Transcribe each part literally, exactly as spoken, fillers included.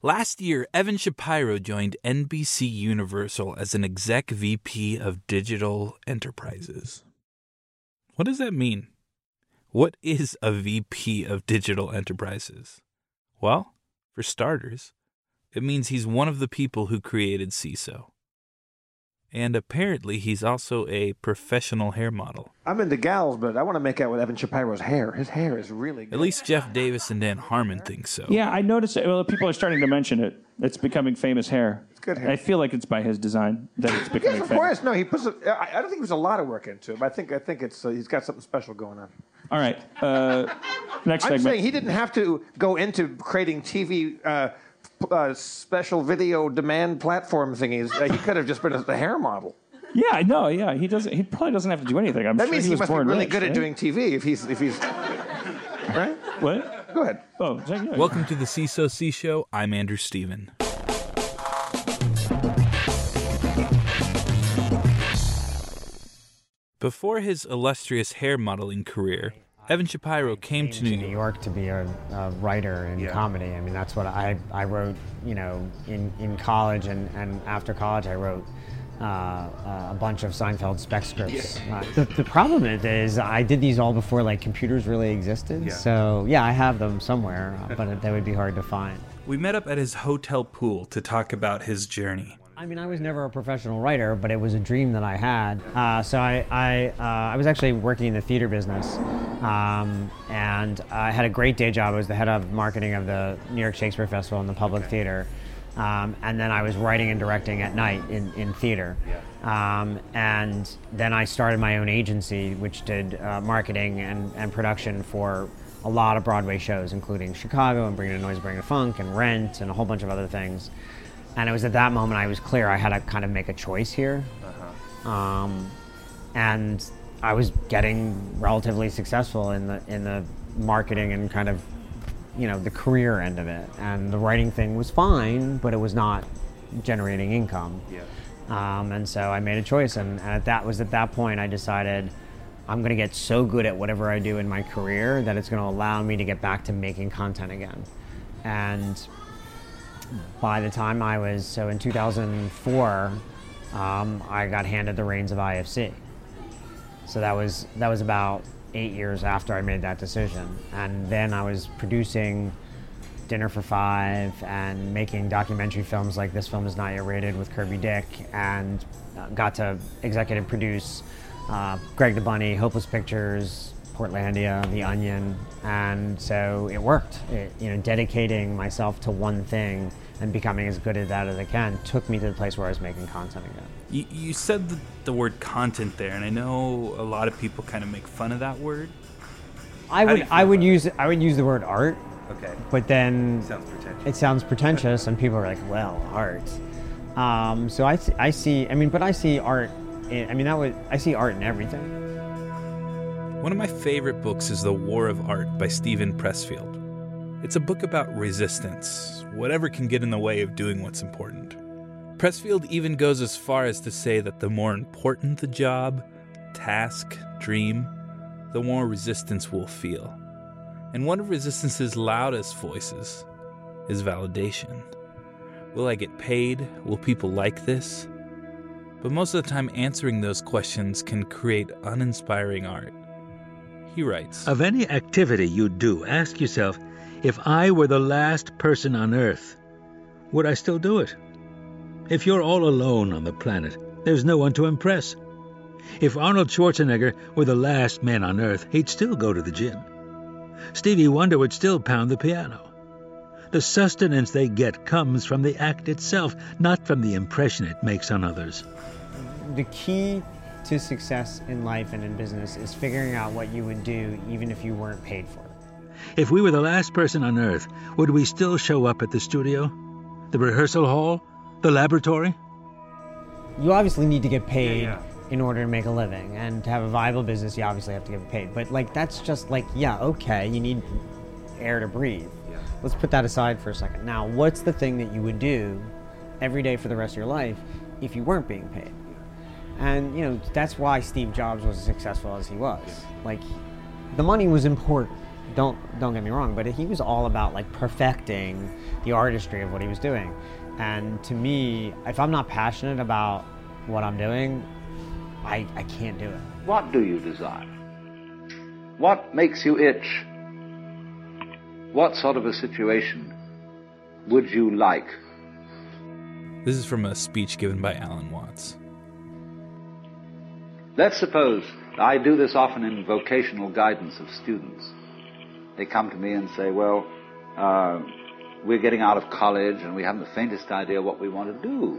Last year, Evan Shapiro joined N B C Universal as an exec V P of Digital Enterprises. What does that mean? What is a V P of Digital Enterprises? Well, for starters, it means he's one of the people who created C I S O. And apparently he's also a professional hair model. I'm into gals, but I want to make out with Evan Shapiro's hair. His hair is really good. At least Jeff Davis and Dan Harmon think so. Yeah, I noticed it. Well, people are starting to mention it. It's becoming famous hair. It's good hair. I feel like it's by his design that it's becoming Yes, of famous. course. No, he puts. A, I I don't think there's a lot of work into it, but I think I think it's uh, he's got something special going on. All right. Uh, next I'm segment. saying he didn't have to go into creating T V uh, uh, special video demand platform thingies. Uh, he could have just been a, a hair model. Yeah, I know. Yeah, he doesn't. He probably doesn't have to do anything. I'm That sure means he, he was must be born really rich, good right? at doing T V if he's if he's right. What? Go ahead. Oh, yeah, yeah. Welcome to the C I S O C Show. I'm Andrew Steven. Before his illustrious hair modeling career, Evan Shapiro came to New York. New York to be a, a writer in Yeah. comedy. I mean, that's what I, I wrote, you know, in, in college and, and after college I wrote uh, a bunch of Seinfeld spec scripts. Uh, the, the problem is, is I did these all before like computers really existed. Yeah. So yeah, I have them somewhere, but they would be hard to find. We met up at his hotel pool to talk about his journey. I mean, I was never a professional writer, but it was a dream that I had. Uh, so I, I, uh, I was actually working in the theater business, um, and I had a great day job. I was the head of marketing of the New York Shakespeare Festival and the Public Theater, um, and then I was writing and directing at night in, in theater. Um, and then I started my own agency, which did uh, marketing and, and production for a lot of Broadway shows, including Chicago and Bring It Noise, Bring It Funk and Rent and a whole bunch of other things. And it was at that moment I was clear I had to kind of make a choice here. Uh-huh. Um, and I was getting relatively successful in the in the marketing and kind of, you know, the career end of it. And the writing thing was fine, but it was not generating income. Yeah. Um, and so I made a choice, and, and at that was at that point I decided I'm going to get so good at whatever I do in my career that it's going to allow me to get back to making content again. And by the time I was, so in two thousand four, um, I got handed the reins of I F C. So that was that was about eight years after I made that decision. And then I was producing Dinner for Five and making documentary films like This Film Is Not Yet Rated with Kirby Dick, and uh, got to executive produce uh, Greg the Bunny, Hopeless Pictures, Portlandia, The Onion, and so it worked. It, you know, dedicating myself to one thing and becoming as good at that as I can took me to the place where I was making content again. You, you said the, the word content there, and I know a lot of people kind of make fun of that word. I How do would you feel I would about it? use I would use the word art, Okay. but then Sounds pretentious. it sounds pretentious, and people are like, well, art. Um, so I, I see. I mean, but I see art. In, I mean, that would I see art in everything. One of my favorite books is The War of Art by Stephen Pressfield. It's a book about resistance, whatever can get in the way of doing what's important. Pressfield even goes as far as to say that the more important the job, task, dream, the more resistance we'll feel. And one of resistance's loudest voices is validation. Will I get paid? Will people like this? But most of the time, answering those questions can create uninspiring art. He writes, Of any activity you do, ask yourself, if I were the last person on Earth, would I still do it? If you're all alone on the planet, there's no one to impress. If Arnold Schwarzenegger were the last man on Earth, he'd still go to the gym. Stevie Wonder would still pound the piano. The sustenance they get comes from the act itself, not from the impression it makes on others. The key to success in life and in business is figuring out what you would do even if you weren't paid for it. If we were the last person on Earth, would we still show up at the studio? The rehearsal hall? The laboratory? You obviously need to get paid Yeah, in order to make a living, and to have a viable business you obviously have to get paid. But like that's just like, yeah, okay, you need air to breathe. Yeah. Let's put that aside for a second. Now, what's the thing that you would do every day for the rest of your life if you weren't being paid? And you know, that's why Steve Jobs was as successful as he was. Like, the money was important, don't don't get me wrong, but he was all about like perfecting the artistry of what he was doing. And to me, if I'm not passionate about what I'm doing, I, I can't do it. What do you desire? What makes you itch? What sort of a situation would you like? This is from a speech given by Alan Watts. Let's suppose, I do this often in vocational guidance of students. They come to me and say, well, uh, we're getting out of college and we haven't the faintest idea what we want to do.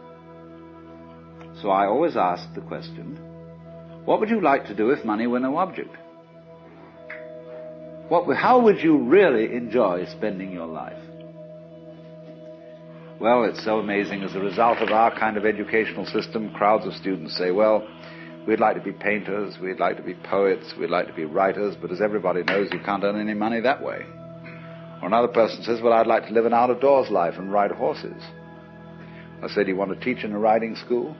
So I always ask the question, what would you like to do if money were no object? What, how would you really enjoy spending your life? Well, it's so amazing. As a result of our kind of educational system, crowds of students say, well, we'd like to be painters, we'd like to be poets, we'd like to be writers, but as everybody knows, you can't earn any money that way. Or another person says, well, I'd like to live an out-of-doors life and ride horses. I say, do you want to teach in a riding school?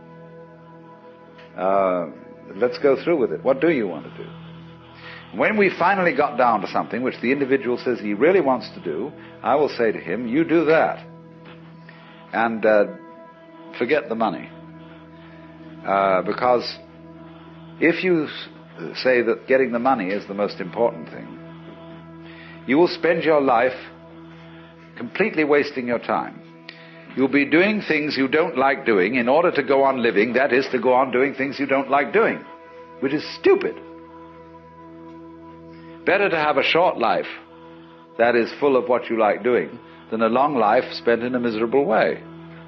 Uh, let's go through with it. What do you want to do? When we finally got down to something which the individual says he really wants to do, I will say to him, you do that. And uh, forget the money. Uh, because if you say that getting the money is the most important thing, you will spend your life completely wasting your time. You'll be doing things you don't like doing in order to go on living, that is, to go on doing things you don't like doing, which is stupid. Better to have a short life that is full of what you like doing than a long life spent in a miserable way.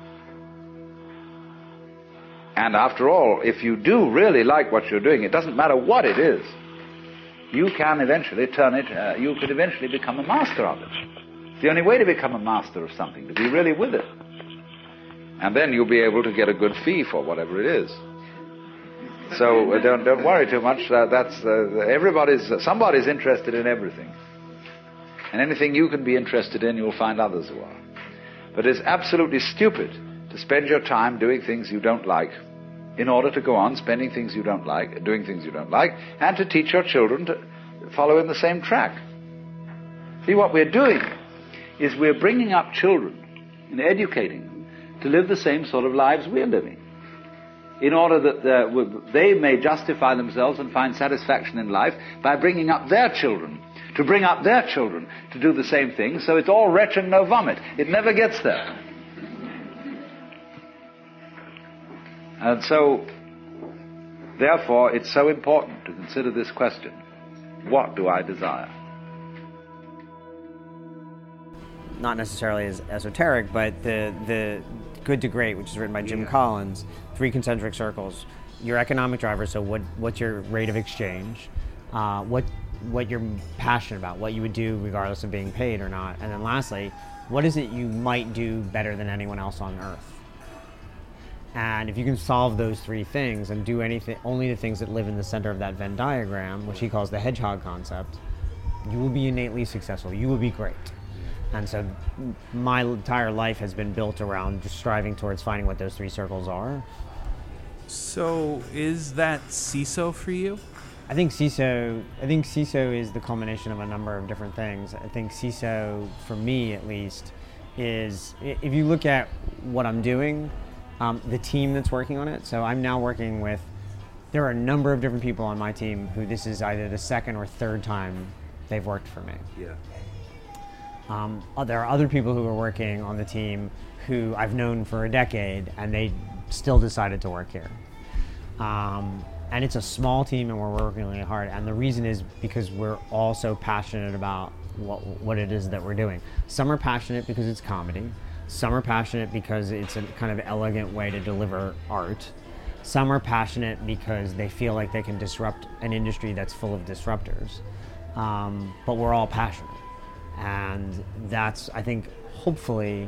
And after all, if you do really like what you're doing, it doesn't matter what it is, you can eventually turn it, uh, you could eventually become a master of it. It's the only way to become a master of something, to be really with it. And then you'll be able to get a good fee for whatever it is. So uh, don't don't worry too much. Uh, that's uh, everybody's. Uh, somebody's interested in everything, and anything you can be interested in, you'll find others who are. But it's absolutely stupid to spend your time doing things you don't like, in order to go on spending things you don't like, doing things you don't like, and to teach your children to follow in the same track. See, what we're doing is we're bringing up children and educating them to live the same sort of lives we're living, in order that uh, they may justify themselves and find satisfaction in life by bringing up their children, to bring up their children to do the same thing, so it's all retch and no vomit. It never gets there. And so, therefore, it's so important to consider this question. What do I desire? Not necessarily as esoteric, but the the Good to Great, which is written by Jim yeah. Collins, three concentric circles. Your economic driver, so what what's your rate of exchange, uh, what what you're passionate about, what you would do regardless of being paid or not, and then lastly, what is it you might do better than anyone else on earth? And if you can solve those three things and do anything, only the things that live in the center of that Venn diagram, which he calls the hedgehog concept, you will be innately successful. You will be great. And so my entire life has been built around just striving towards finding what those three circles are. So is that C I S O for you? I think C I S O, I think C I S O is the culmination of a number of different things. I think C I S O, for me at least, is, if you look at what I'm doing, um, the team that's working on it, so I'm now working with, there are a number of different people on my team who this is either the second or third time they've worked for me. Yeah. Um, there are other people who are working on the team who I've known for a decade, and they still decided to work here. Um, and it's a small team, and we're working really hard. And the reason is because we're all so passionate about what, what it is that we're doing. Some are passionate because it's comedy. Some are passionate because it's a kind of elegant way to deliver art. Some are passionate because they feel like they can disrupt an industry that's full of disruptors. Um, but we're all passionate. And that's, I think, hopefully,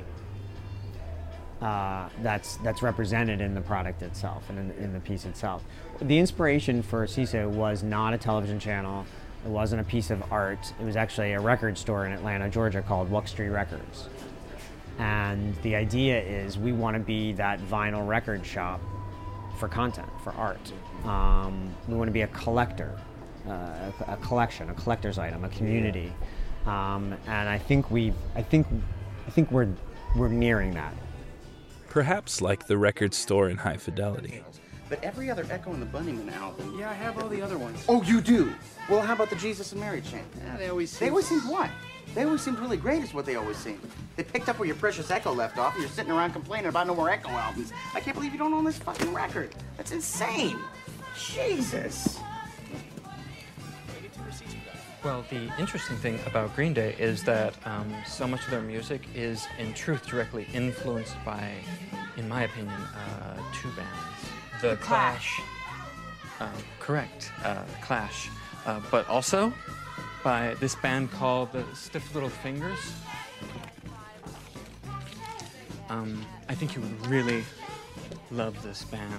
uh, that's that's represented in the product itself and in, in the piece itself. The inspiration for C I S O was not a television channel. It wasn't a piece of art. It was actually a record store in Atlanta, Georgia, called Wuck Street Records. And the idea is we want to be that vinyl record shop for content, for art. Um, we want to be a collector uh, a, a collection, a collector's item, a community, um, and I think we've, I think, I think we're we're nearing that. Perhaps like the record store in High Fidelity. But every other Echo and the Bunnymen album... Yeah, I have all the other ones. Oh, you do? Well, how about the Jesus and Mary chant? Yeah, they always seem... They always seemed what? They always seemed really great is what they always seemed. They picked up where your precious Echo left off and you're sitting around complaining about no more Echo albums. I can't believe you don't own this fucking record. That's insane. Jesus. Well, the interesting thing about Green Day is that um, so much of their music is, in truth, directly influenced by, in my opinion, uh, two bands. The, The Clash. Uh, correct, uh, Clash. Uh, but also by this band called the Stiff Little Fingers. Um, I think you would really love this band.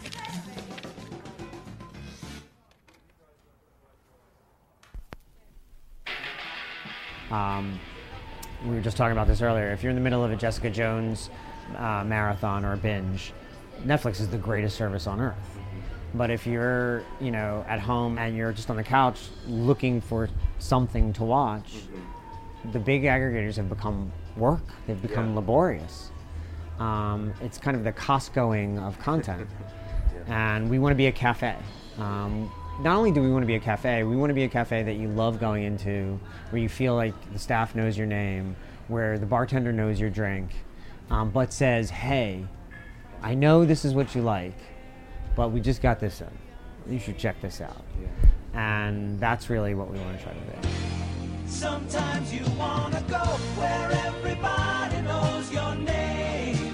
Um, we were just talking about this earlier. If you're in the middle of a Jessica Jones uh, marathon or a binge, Netflix is the greatest service on earth. But if you're, you know, at home and you're just on the couch looking for something to watch, the big aggregators have become work. They've become yeah. laborious. Um, it's kind of the Costcoing of content. yeah. And we want to be a cafe. Um, not only do we want to be a cafe, we want to be a cafe that you love going into, where you feel like the staff knows your name, where the bartender knows your drink, um, but says, hey, I know this is what you like, but we just got this in. You should check this out. Yeah. And that's really what we want to try to do. Sometimes you want to go where everybody knows your name.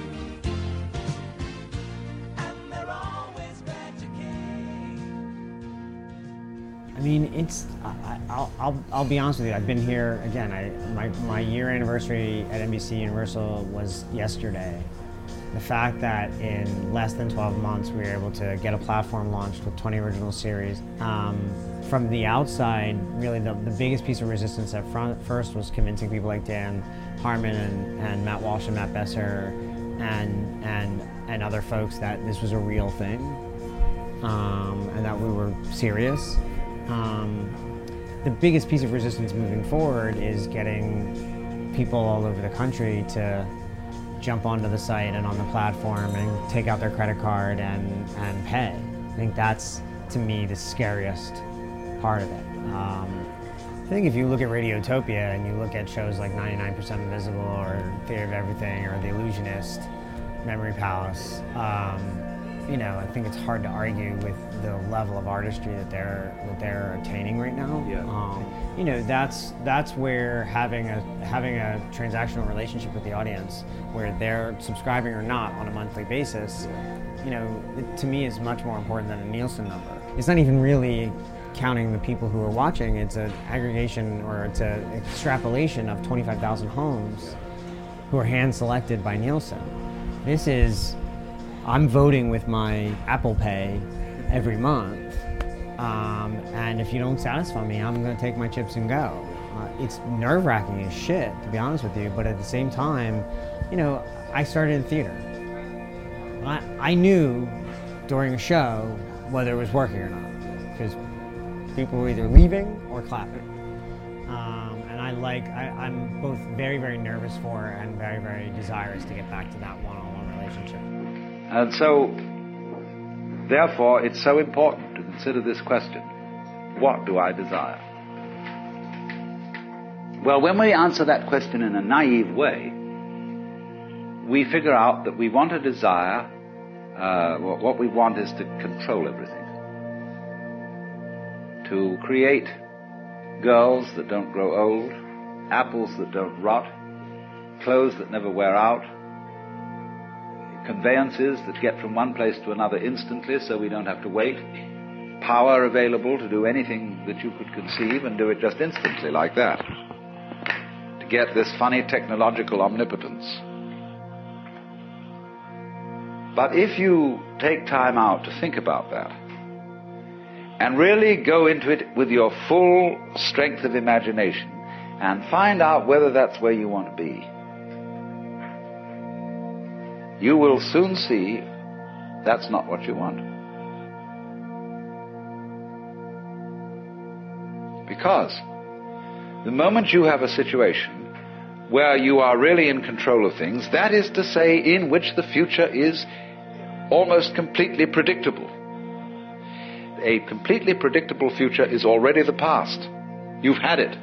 And they're always glad you came. I mean, it's, I, I'll, I'll, I'll be honest with you, I've been here, again, I, my, my year anniversary at N B C Universal was yesterday. The fact that in less than twelve months we were able to get a platform launched with twenty original series. Um, from the outside, really the, the biggest piece of resistance at front, first was convincing people like Dan Harmon and, and Matt Walsh and Matt Besser and, and, and other folks that this was a real thing um, and that we were serious. Um, the biggest piece of resistance moving forward is getting people all over the country to jump onto the site and on the platform and take out their credit card and, and pay. I think that's, to me, the scariest part of it. Um, I think if you look at Radiotopia and you look at shows like ninety-nine percent Invisible or Theory of Everything or The Illusionist, Memory Palace, um, you know, I think it's hard to argue with the level of artistry that they're that they're attaining right now. Yeah. Um, you know, that's that's where having a having a transactional relationship with the audience, where they're subscribing or not on a monthly basis, you know, it, to me is much more important than a Nielsen number. It's not even really counting the people who are watching. It's an aggregation or it's an extrapolation of twenty-five thousand homes who are hand selected by Nielsen. This is, I'm voting with my Apple Pay every month, um, and if you don't satisfy me, I'm going to take my chips and go. Uh, it's nerve-wracking as shit, to be honest with you, but at the same time, you know, I started in theater. I, I knew during a show whether it was working or not, because people were either leaving or clapping. Um, and I like, I, I'm both very, very nervous for and very, very desirous to get back to that one-on-one relationship. And so, therefore, it's so important to consider this question: what do I desire? Well, when we answer that question in a naive way, we figure out that we want to desire, uh, what we want is to control everything. To create girls that don't grow old, apples that don't rot, clothes that never wear out, conveyances that get from one place to another instantly so we don't have to wait, power available to do anything that you could conceive and do it just instantly like that, to get this funny technological omnipotence. But if you take time out to think about that and really go into it with your full strength of imagination and find out whether that's where you want to be, you will soon see that's not what you want. Because the moment you have a situation where you are really in control of things, that is to say, in which the future is almost completely predictable. A completely predictable future is already the past. You've had it.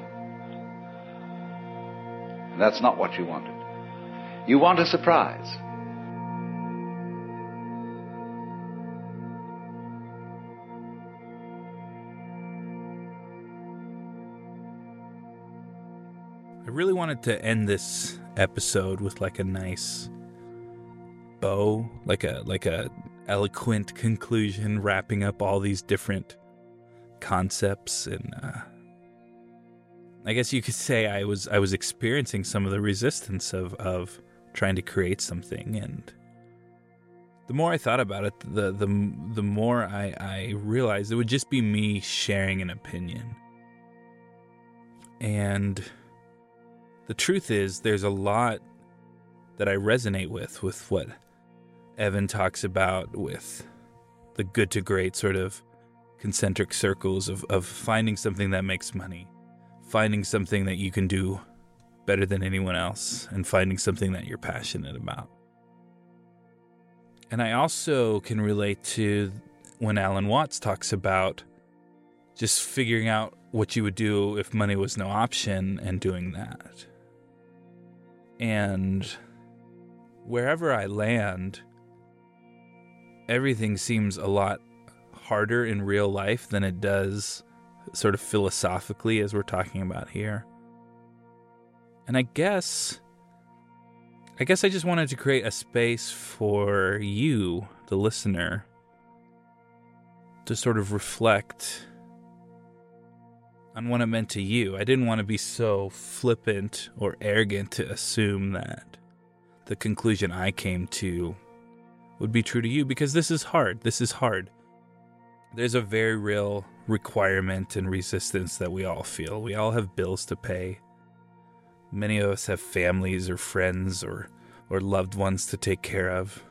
And that's not what you wanted. You want a surprise. I really wanted to end this episode with like a nice bow, like a like a eloquent conclusion, wrapping up all these different concepts. And uh, I guess you could say I was I was experiencing some of the resistance of of trying to create something. And the more I thought about it, the the the more I, I realized it would just be me sharing an opinion. And the truth is, there's a lot that I resonate with, with what Evan talks about, with the good to great sort of concentric circles of, of finding something that makes money, finding something that you can do better than anyone else, and finding something that you're passionate about. And I also can relate to when Alan Watts talks about just figuring out what you would do if money was no option and doing that. And wherever I land, everything seems a lot harder in real life than it does sort of philosophically, as we're talking about here. And I guess, I guess I just wanted to create a space for you, the listener, to sort of reflect on what it meant to you. I didn't want to be so flippant or arrogant to assume that the conclusion I came to would be true to you, because this is hard. This is hard. There's a very real requirement and resistance that we all feel. We all have bills to pay. Many of us have families or friends or, or loved ones to take care of.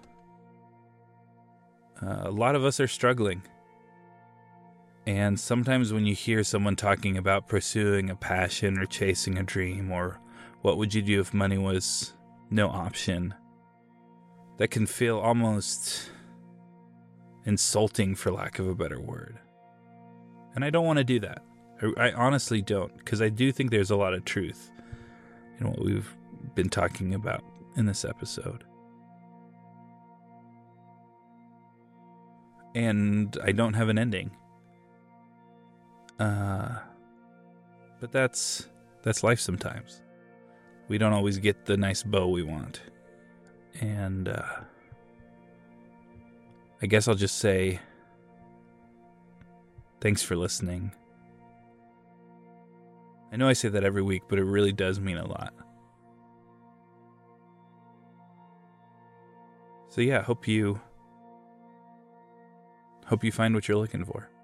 Uh, a lot of us are struggling. And sometimes when you hear someone talking about pursuing a passion or chasing a dream, or what would you do if money was no option, that can feel almost insulting, for lack of a better word. And I don't want to do that. I, I honestly don't, because I do think there's a lot of truth in what we've been talking about in this episode. And I don't have an ending. Uh, but that's that's life sometimes. We don't always get the nice bow we want. And uh, I guess I'll just say thanks for listening. I know I say that every week, but it really does mean a lot. So yeah, hope you hope you find what you're looking for.